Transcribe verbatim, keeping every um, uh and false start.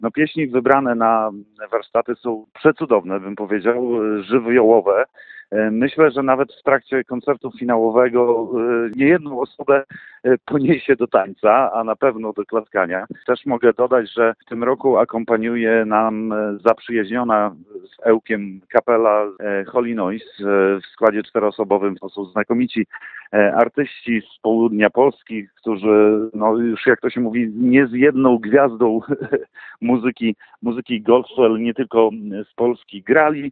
No pieśni wybrane na warsztaty są przecudowne, bym powiedział, żywiołowe. Myślę, że nawet w trakcie koncertu finałowego niejedną osobę poniesie do tańca, a na pewno do klaskania. Też mogę dodać, że w tym roku akompaniuje nam zaprzyjaźniona z Ełkiem kapela Holy Noise w składzie czteroosobowym. To są znakomici artyści z południa Polski, którzy, no już jak to się mówi, nie z jedną gwiazdą muzyki, muzyki gospel, nie tylko z Polski grali,